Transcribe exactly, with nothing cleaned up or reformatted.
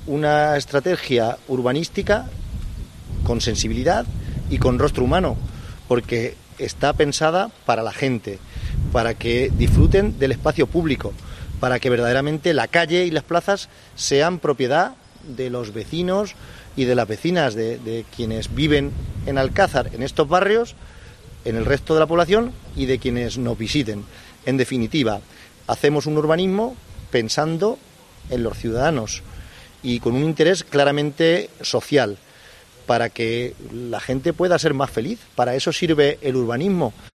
una estrategia urbanística con sensibilidad y con rostro humano, porque está pensada para la gente, para que disfruten del espacio público, para que verdaderamente la calle y las plazas sean propiedad de los vecinos y de las vecinas, de, de quienes viven en Alcázar, en estos barrios, en el resto de la población y de quienes nos visiten. En definitiva, hacemos un urbanismo pensando en los ciudadanos y con un interés claramente social, para que la gente pueda ser más feliz. Para eso sirve el urbanismo.